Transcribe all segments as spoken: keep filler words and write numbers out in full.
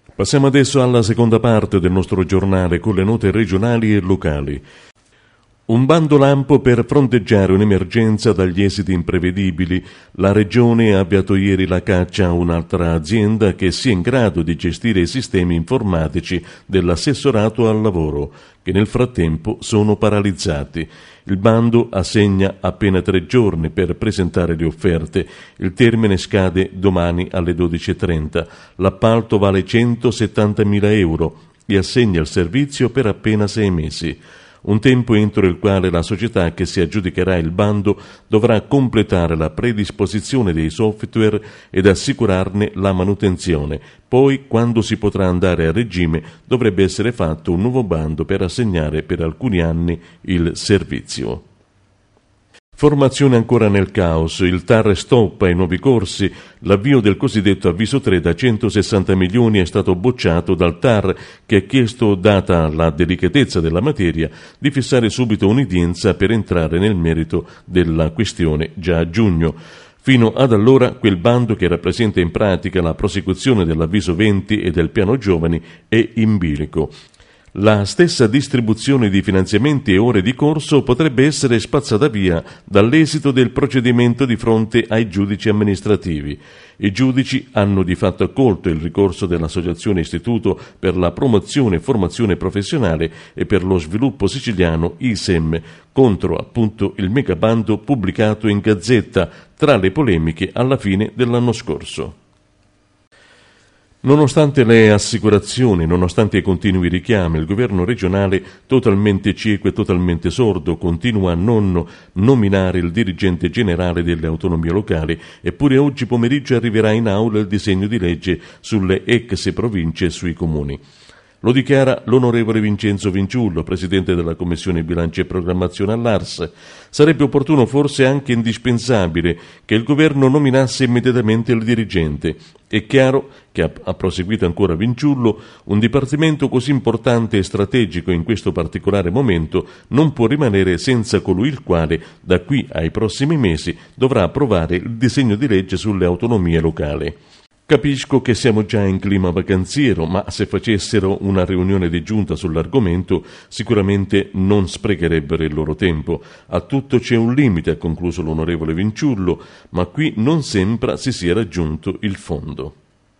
Passiamo adesso alla seconda parte del nostro giornale con le note regionali e locali. Un bando lampo per fronteggiare un'emergenza dagli esiti imprevedibili. La Regione ha avviato ieri la caccia a un'altra azienda che sia in grado di gestire i sistemi informatici dell'assessorato al lavoro, che nel frattempo sono paralizzati. Il bando assegna appena tre giorni per presentare le offerte. Il termine scade domani alle dodici e trenta. L'appalto vale centosettantamila euro e assegna il servizio per appena sei mesi. Un tempo entro il quale la società che si aggiudicherà il bando dovrà completare la predisposizione dei software ed assicurarne la manutenzione. Poi, quando si potrà andare a regime, dovrebbe essere fatto un nuovo bando per assegnare per alcuni anni il servizio. Formazione ancora nel caos, il T A R stoppa i nuovi corsi, l'avvio del cosiddetto avviso tre da centosessanta milioni è stato bocciato dal T A R che ha chiesto, data la delicatezza della materia, di fissare subito un'udienza per entrare nel merito della questione già a giugno. Fino ad allora quel bando che rappresenta in pratica la prosecuzione dell'avviso venti e del piano giovani è in bilico. La stessa distribuzione di finanziamenti e ore di corso potrebbe essere spazzata via dall'esito del procedimento di fronte ai giudici amministrativi. I giudici hanno di fatto accolto il ricorso dell'Associazione Istituto per la Promozione e Formazione Professionale e per lo Sviluppo Siciliano I S E M contro appunto il megabando pubblicato in Gazzetta tra le polemiche alla fine dell'anno scorso. Nonostante le assicurazioni, nonostante i continui richiami, il governo regionale, totalmente cieco e totalmente sordo, continua a non nominare il dirigente generale delle autonomie locali, eppure oggi pomeriggio arriverà in aula il disegno di legge sulle ex province e sui comuni. Lo dichiara l'onorevole Vincenzo Vinciullo, presidente della Commissione Bilancio e Programmazione all'A R S. Sarebbe opportuno, forse anche indispensabile, che il governo nominasse immediatamente il dirigente. È chiaro che, ha, ha proseguito ancora Vinciullo, un dipartimento così importante e strategico in questo particolare momento non può rimanere senza colui il quale, da qui ai prossimi mesi, dovrà approvare il disegno di legge sulle autonomie locali. Capisco che siamo già in clima vacanziero, ma se facessero una riunione di giunta sull'argomento sicuramente non sprecherebbero il loro tempo. A tutto c'è un limite, ha concluso l'onorevole Vinciullo, ma qui non sembra si sia raggiunto il fondo.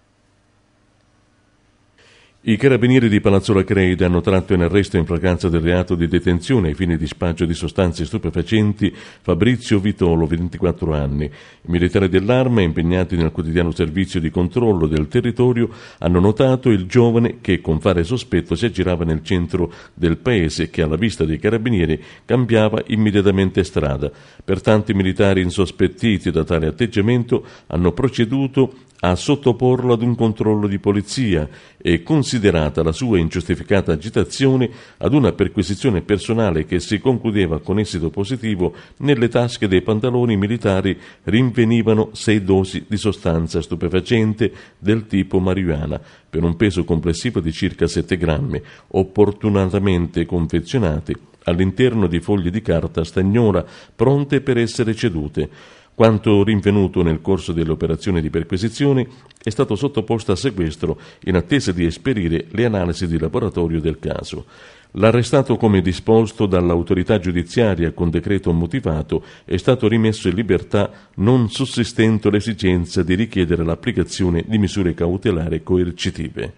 I carabinieri di Palazzo Acreide hanno tratto in arresto in flagranza del reato di detenzione ai fini di spaccio di sostanze stupefacenti Fabrizio Vitolo, ventiquattro anni. I militari dell'Arma, impegnati nel quotidiano servizio di controllo del territorio, hanno notato il giovane che con fare sospetto si aggirava nel centro del paese che alla vista dei carabinieri cambiava immediatamente strada. Pertanto i militari, insospettiti da tale atteggiamento, hanno proceduto a sottoporlo ad un controllo di polizia e, considerata la sua ingiustificata agitazione, ad una perquisizione personale che si concludeva con esito positivo, nelle tasche dei pantaloni militari rinvenivano sei dosi di sostanza stupefacente del tipo marijuana, per un peso complessivo di circa sette grammi, opportunamente confezionati all'interno di fogli di carta stagnola pronte per essere cedute. Quanto rinvenuto nel corso delle operazioni di perquisizione è stato sottoposto a sequestro in attesa di esperire le analisi di laboratorio del caso. L'arrestato, come disposto dall'autorità giudiziaria con decreto motivato, è stato rimesso in libertà non sussistendo l'esigenza di richiedere l'applicazione di misure cautelari coercitive.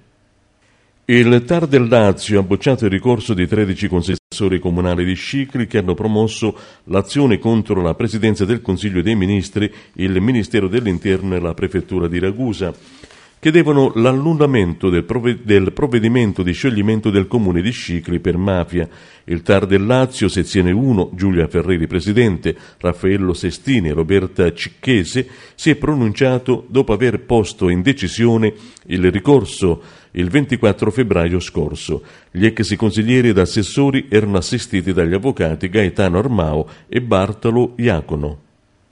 Il T A R del Lazio ha bocciato il ricorso di tredici consiglieri comunali di Scicli che hanno promosso l'azione contro la Presidenza del Consiglio dei Ministri, il Ministero dell'Interno e la Prefettura di Ragusa. Chiedevano l'annullamento del, prove- del provvedimento di scioglimento del comune di Scicli per mafia. Il T A R del Lazio, sezione uno, Giulia Ferreri presidente, Raffaello Sestini e Roberta Cicchese, si è pronunciato dopo aver posto in decisione il ricorso il ventiquattro febbraio scorso. Gli ex consiglieri ed assessori erano assistiti dagli avvocati Gaetano Armao e Bartolo Iacono.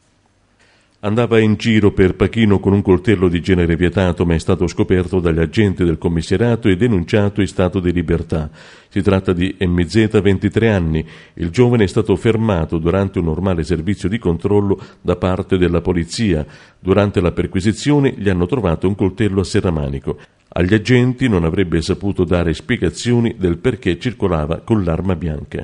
Andava in giro per Pachino con un coltello di genere vietato, ma è stato scoperto dagli agenti del commissariato e denunciato in stato di libertà. Si tratta di M Z, ventitré anni. Il giovane è stato fermato durante un normale servizio di controllo da parte della polizia. Durante la perquisizione gli hanno trovato un coltello a serramanico. Agli agenti non avrebbe saputo dare spiegazioni del perché circolava con l'arma bianca.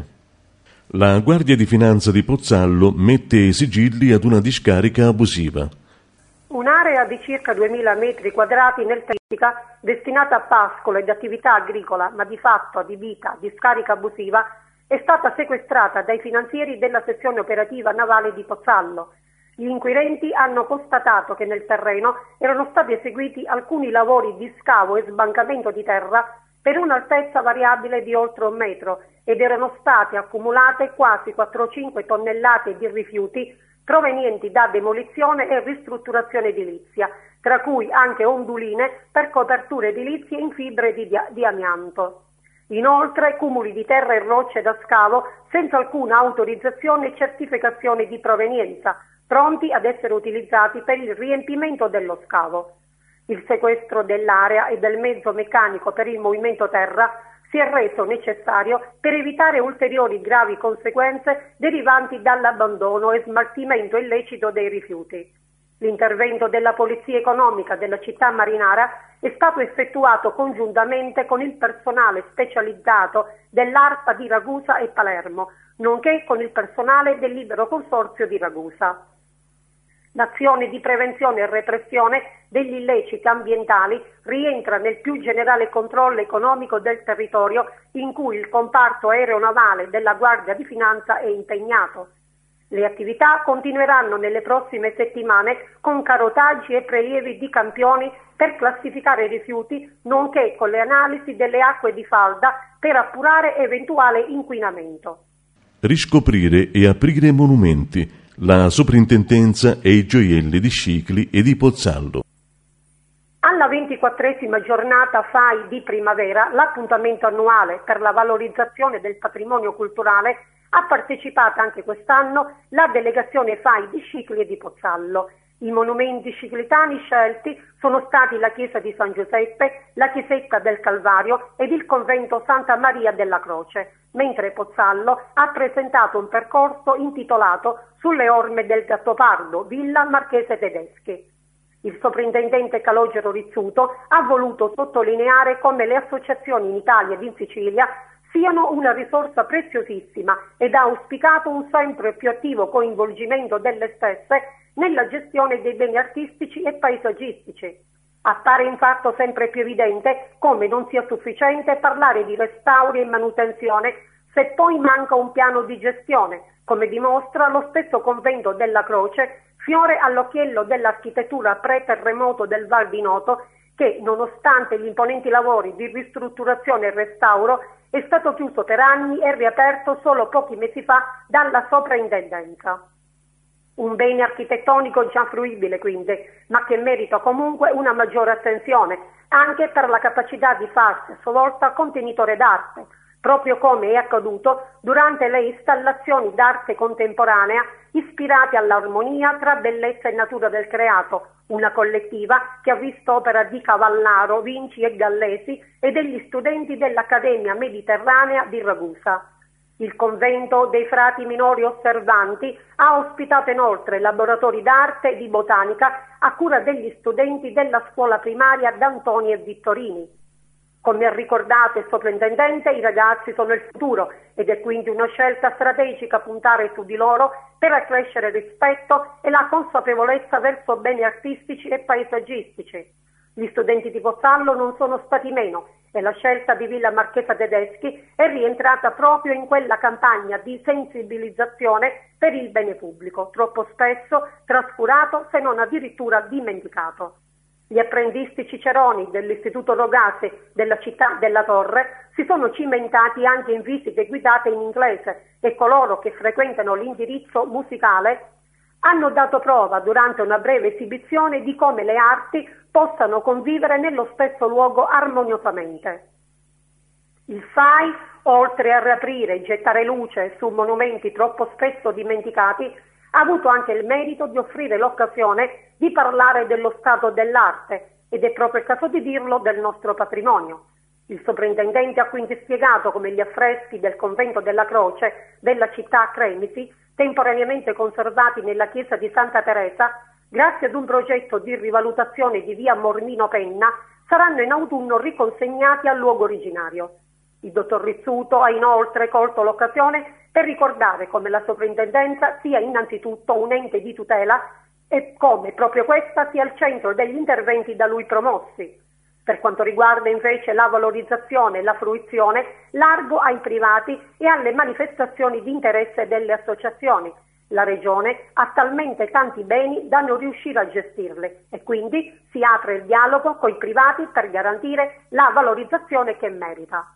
La Guardia di Finanza di Pozzallo mette i sigilli ad una discarica abusiva. Un'area di circa duemila metri quadrati nel Tessica, destinata a pascolo ed attività agricola, ma di fatto adibita a discarica abusiva, è stata sequestrata dai finanzieri della sezione operativa navale di Pozzallo. Gli inquirenti hanno constatato che nel terreno erano stati eseguiti alcuni lavori di scavo e sbancamento di terra per un'altezza variabile di oltre un metro ed erano state accumulate quasi quattrocentocinque tonnellate di rifiuti provenienti da demolizione e ristrutturazione edilizia, tra cui anche onduline per coperture edilizie in fibre di, dia- di amianto. Inoltre cumuli di terra e rocce da scavo senza alcuna autorizzazione e certificazione di provenienza, pronti ad essere utilizzati per il riempimento dello scavo. Il sequestro dell'area e del mezzo meccanico per il movimento terra si è reso necessario per evitare ulteriori gravi conseguenze derivanti dall'abbandono e smaltimento illecito dei rifiuti. L'intervento della Polizia Economica della città marinara è stato effettuato congiuntamente con il personale specializzato dell'ARPA di Ragusa e Palermo, nonché con il personale del Libero Consorzio di Ragusa. L'azione di prevenzione e repressione degli illeciti ambientali rientra nel più generale controllo economico del territorio in cui il comparto aeronavale della Guardia di Finanza è impegnato. Le attività continueranno nelle prossime settimane con carotaggi e prelievi di campioni per classificare i rifiuti, nonché con le analisi delle acque di falda per appurare eventuale inquinamento. Riscoprire e aprire monumenti. La soprintendenza e i gioielli di Scicli e di Pozzallo. Alla ventiquattresima giornata F A I di primavera, l'appuntamento annuale per la valorizzazione del patrimonio culturale, ha partecipato anche quest'anno la delegazione F A I di Scicli e di Pozzallo. I monumenti sciclitani scelti sono stati la chiesa di San Giuseppe, la chiesetta del Calvario ed il convento Santa Maria della Croce, mentre Pozzallo ha presentato un percorso intitolato Sulle orme del Gattopardo, Villa Marchese Tedeschi. Il soprintendente Calogero Rizzuto ha voluto sottolineare come le associazioni in Italia ed in Sicilia siano una risorsa preziosissima ed ha auspicato un sempre più attivo coinvolgimento delle stesse nella gestione dei beni artistici e paesaggistici. Appare infatti sempre più evidente come non sia sufficiente parlare di restauri e manutenzione se poi manca un piano di gestione, come dimostra lo stesso convento della Croce, fiore all'occhiello dell'architettura pre-terremoto del Val di Noto, che, nonostante gli imponenti lavori di ristrutturazione e restauro, è stato chiuso per anni e riaperto solo pochi mesi fa dalla soprintendenza. Un bene architettonico già fruibile quindi, ma che merita comunque una maggiore attenzione, anche per la capacità di farsi a sua volta contenitore d'arte, proprio come è accaduto durante le installazioni d'arte contemporanea ispirate all'armonia tra bellezza e natura del creato, una collettiva che ha visto opera di Cavallaro, Vinci e Gallesi e degli studenti dell'Accademia Mediterranea di Ragusa. Il convento dei frati minori osservanti ha ospitato inoltre laboratori d'arte e di botanica a cura degli studenti della scuola primaria D'Antoni e Vittorini. Come ha ricordato il soprintendente, i ragazzi sono il futuro ed è quindi una scelta strategica puntare su di loro per accrescere il rispetto e la consapevolezza verso beni artistici e paesaggistici. Gli studenti di Pozzallo non sono stati meno e la scelta di Villa Marchesa Tedeschi è rientrata proprio in quella campagna di sensibilizzazione per il bene pubblico, troppo spesso trascurato se non addirittura dimenticato. Gli apprendisti ciceroni dell'Istituto Rogasi della città della Torre si sono cimentati anche in visite guidate in inglese e coloro che frequentano l'indirizzo musicale hanno dato prova durante una breve esibizione di come le arti possano convivere nello stesso luogo armoniosamente. Il F A I, oltre a riaprire e gettare luce su monumenti troppo spesso dimenticati, ha avuto anche il merito di offrire l'occasione di parlare dello stato dell'arte ed è proprio il caso di dirlo del nostro patrimonio. Il soprintendente ha quindi spiegato come gli affreschi del convento della Croce della città Cremisi, temporaneamente conservati nella chiesa di Santa Teresa, grazie ad un progetto di rivalutazione di via Mormino Penna, saranno in autunno riconsegnati al luogo originario. Il dottor Rizzuto ha inoltre colto l'occasione per ricordare come la soprintendenza sia innanzitutto un ente di tutela e come proprio questa sia al centro degli interventi da lui promossi. Per quanto riguarda invece la valorizzazione e la fruizione, largo ai privati e alle manifestazioni di interesse delle associazioni. La Regione ha talmente tanti beni da non riuscire a gestirli e quindi si apre il dialogo con i privati per garantire la valorizzazione che merita.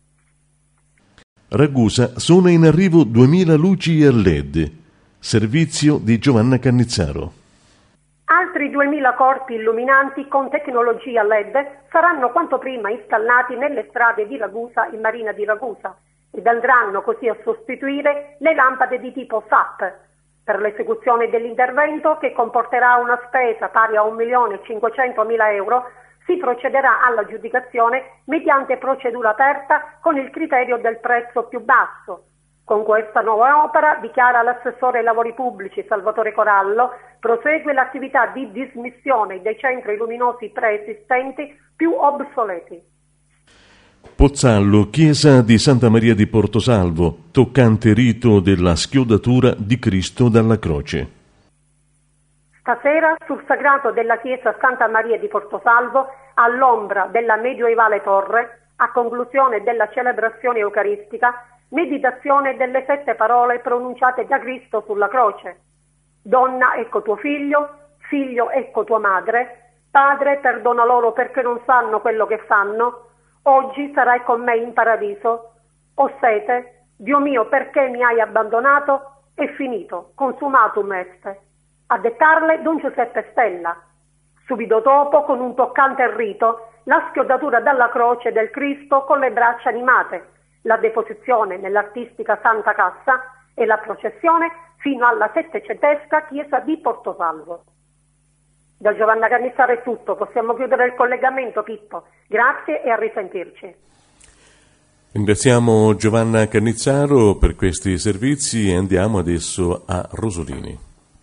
Ragusa, sono in arrivo duemila luci a L E D, servizio di Giovanna Cannizzaro. Altri duemila corpi illuminanti con tecnologia L E D saranno quanto prima installati nelle strade di Ragusa e Marina di Ragusa ed andranno così a sostituire le lampade di tipo F A P. Per l'esecuzione dell'intervento, che comporterà una spesa pari a un milione e cinquecentomila euro, si procederà all'aggiudicazione mediante procedura aperta con il criterio del prezzo più basso. Con questa nuova opera, dichiara l'assessore ai lavori pubblici Salvatore Corallo, prosegue l'attività di dismissione dei centri luminosi preesistenti più obsoleti. Pozzallo, chiesa di Santa Maria di Portosalvo, toccante rito della schiodatura di Cristo dalla croce. Stasera sul sagrato della chiesa Santa Maria di Portosalvo, all'ombra della medioevale torre, a conclusione della celebrazione eucaristica, meditazione delle sette parole pronunciate da Cristo sulla croce. Donna, ecco tuo figlio, figlio, ecco tua madre, padre, perdona loro perché non sanno quello che fanno, oggi sarai con me in paradiso. Ho sete, Dio mio, perché mi hai abbandonato? È finito, consumatum est. A dettarle Don Giuseppe Stella. Subito dopo, con un toccante rito, la schiodatura dalla croce del Cristo con le braccia animate, la deposizione nell'artistica Santa Cassa e la processione fino alla settecentesca chiesa di Portosalvo. Da Giovanna Cannizzaro è tutto, possiamo chiudere il collegamento, Pippo. Grazie e a risentirci. Ringraziamo Giovanna Cannizzaro per questi servizi e andiamo adesso a Rosolini.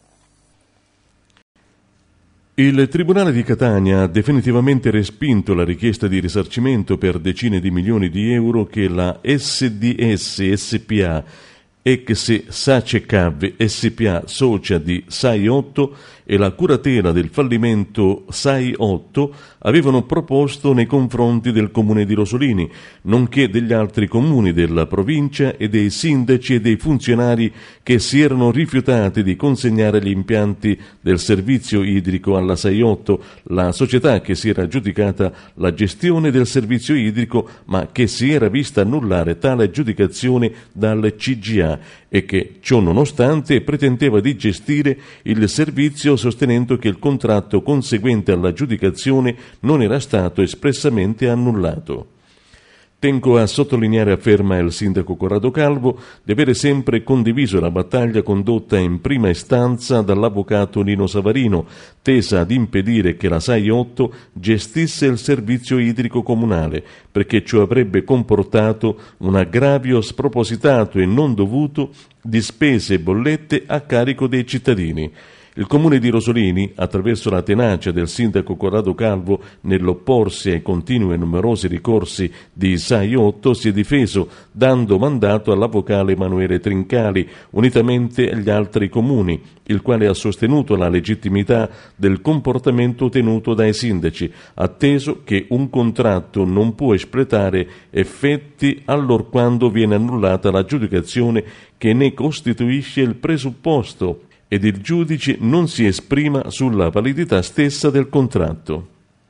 Il Tribunale di Catania ha definitivamente respinto la richiesta di risarcimento per decine di milioni di euro che la S D S S P A, ex Sacecav S P A socia di S A I otto e la curatela del fallimento S A I otto avevano proposto nei confronti del comune di Rosolini, nonché degli altri comuni della provincia e dei sindaci e dei funzionari che si erano rifiutati di consegnare gli impianti del servizio idrico alla S A I otto, la società che si era aggiudicata la gestione del servizio idrico ma che si era vista annullare tale aggiudicazione dal C G A e che, ciò nonostante, pretendeva di gestire il servizio sostenendo che il contratto conseguente all'aggiudicazione non era stato espressamente annullato. Tengo a sottolineare, afferma il sindaco Corrado Calvo, di avere sempre condiviso la battaglia condotta in prima istanza dall'avvocato Nino Savarino, tesa ad impedire che la S A I otto gestisse il servizio idrico comunale, perché ciò avrebbe comportato un aggravio spropositato e non dovuto di spese e bollette a carico dei cittadini. Il comune di Rosolini, attraverso la tenacia del sindaco Corrado Calvo nell'opporsi ai continui e numerosi ricorsi di S A I otto, si è difeso dando mandato all'avvocale Emanuele Trincali, unitamente agli altri comuni, il quale ha sostenuto la legittimità del comportamento tenuto dai sindaci, atteso che un contratto non può espletare effetti allorquando viene annullata l'aggiudicazione che ne costituisce il presupposto ed il giudice non si esprima sulla validità stessa del contratto.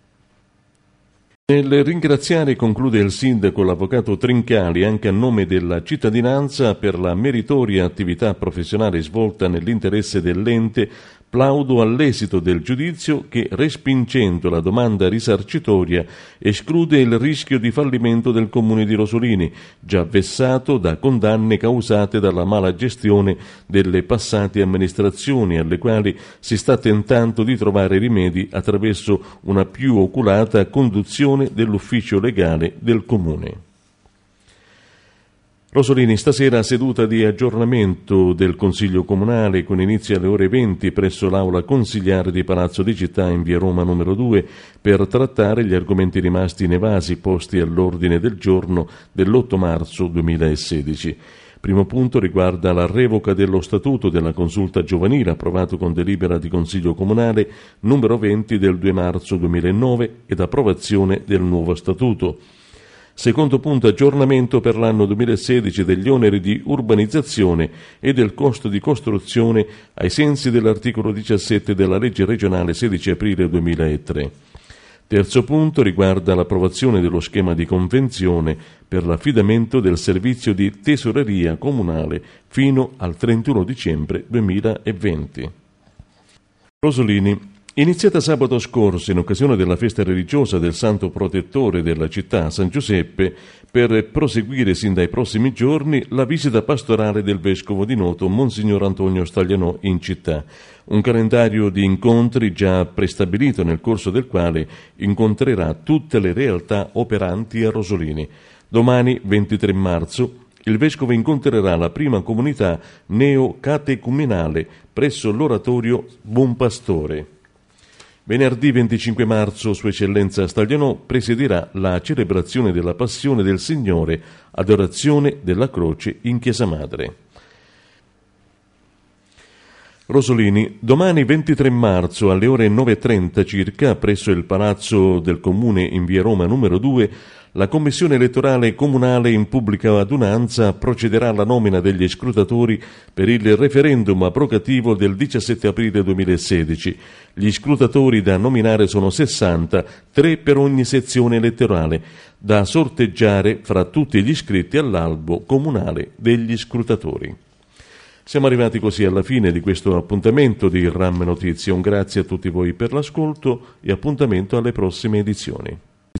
Nel ringraziare, conclude il sindaco, l'avvocato Trincali, anche a nome della cittadinanza, per la meritoria attività professionale svolta nell'interesse dell'ente, plaudo all'esito del giudizio che, respingendo la domanda risarcitoria, esclude il rischio di fallimento del comune di Rosolini, già vessato da condanne causate dalla mala gestione delle passate amministrazioni, alle quali si sta tentando di trovare rimedi attraverso una più oculata conduzione dell'ufficio legale del comune. Rosolini, stasera seduta di aggiornamento del Consiglio Comunale con inizio alle ore venti presso l'Aula Consigliare di Palazzo di Città in via Roma numero due per trattare gli argomenti rimasti inevasi posti all'ordine del giorno dell'otto marzo duemilasedici. Primo punto riguarda la revoca dello statuto della consulta giovanile approvato con delibera di Consiglio Comunale numero venti del due marzo duemilanove ed approvazione del nuovo statuto. Secondo punto, aggiornamento per l'anno duemilasedici degli oneri di urbanizzazione e del costo di costruzione ai sensi dell'articolo diciassette della legge regionale sedici aprile duemilatré. Terzo punto riguarda l'approvazione dello schema di convenzione per l'affidamento del servizio di tesoreria comunale fino al trentuno dicembre duemilaventi. Rosolini. Iniziata sabato scorso in occasione della festa religiosa del Santo Protettore della città, San Giuseppe, per proseguire sin dai prossimi giorni la visita pastorale del Vescovo di Noto, Monsignor Antonio Staglianò, in città. Un calendario di incontri già prestabilito nel corso del quale incontrerà tutte le realtà operanti a Rosolini. Domani, ventitré marzo, il Vescovo incontrerà la prima comunità neocatecumenale presso l'oratorio Buon Pastore. Venerdì venticinque marzo Sua Eccellenza Staglianò presiderà la celebrazione della Passione del Signore, adorazione della Croce in Chiesa Madre. Rosolini, domani ventitré marzo alle ore nove e trenta circa presso il Palazzo del Comune in via Roma numero due la Commissione elettorale comunale in pubblica adunanza procederà alla nomina degli scrutatori per il referendum abrogativo del diciassette aprile duemilasedici. Gli scrutatori da nominare sono sessanta, tre per ogni sezione elettorale, da sorteggiare fra tutti gli iscritti all'albo comunale degli scrutatori. Siamo arrivati così alla fine di questo appuntamento di RAM Notizie. Un grazie a tutti voi per l'ascolto e appuntamento alle prossime edizioni.